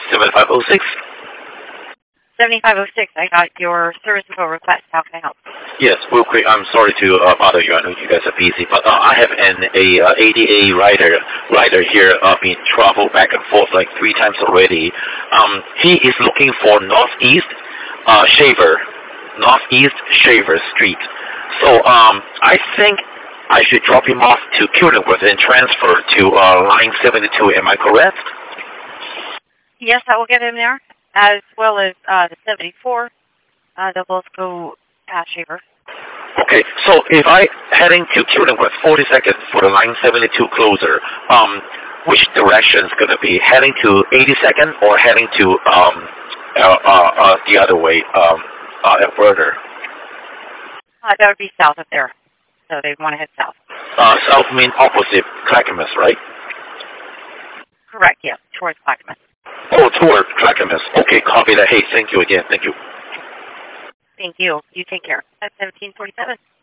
7506. 7506. I got your service info request. How can I help? Yes, real quick. I'm sorry to bother you. I know you guys are busy, but I have an ADA rider here being traveled back and forth like 3 times already. He is looking for Northeast Shaver Street. So I think I should drop him off to Kildenworth and transfer to line 72. Am I correct? Yes, I will get him there, as well as the 74. They'll both go past Shaver. Okay, so if I heading to Kildenworth, 40 seconds for the line 72 closer, which direction is going to be? Heading to 82nd or heading to the other way, further? That would be south of there, so they want to head south. South means opposite Clackamas, right? Correct, yes, towards Clackamas. Oh, toward Clackamas. Okay, copy that. Hey, thank you again. Thank you. Thank you. You take care. That's 1747.